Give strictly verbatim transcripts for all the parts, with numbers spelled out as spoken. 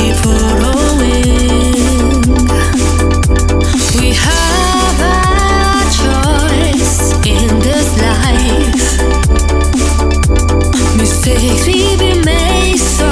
keep following. We have a choice in this life. Mistakes we be made, so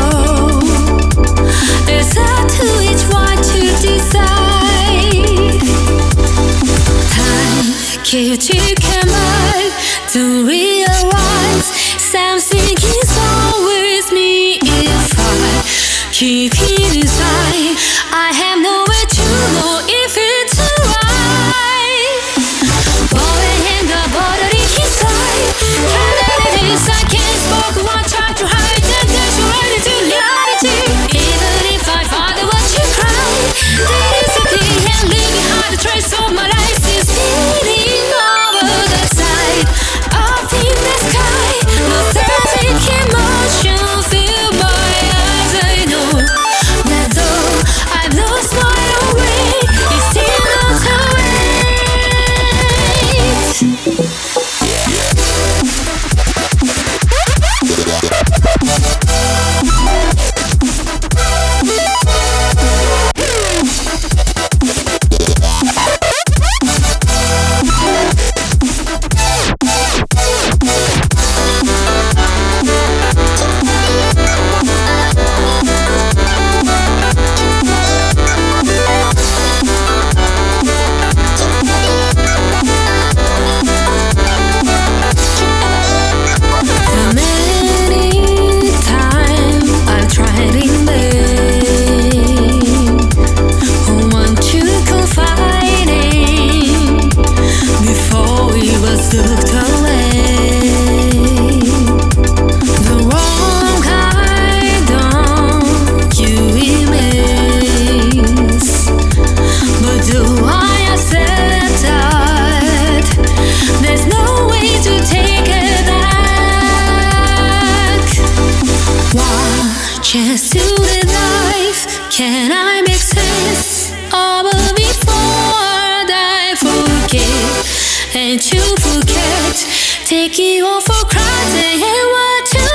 it's up to each one to decide. Time keeps ticking by to realize something is wrong with me. If I keep it inside, I have nowhere to know if it's right. Falling in the bottle inside, can't let it inside, can't spoke one try to hide, and there's already to reality. Even if I find what you cry, there is a thing and leave behind the trace of my life. Is stealing over the side up in the sky. Nostalgic emotion fill my eyes. I know that though I've lost my own way, it's still not too late. Looked away, the wrong kind of you remains. But do I accept that there's no way to take it back? One chance to live life, can I make sense of it before I forget? And to forget, take it all for granted and what to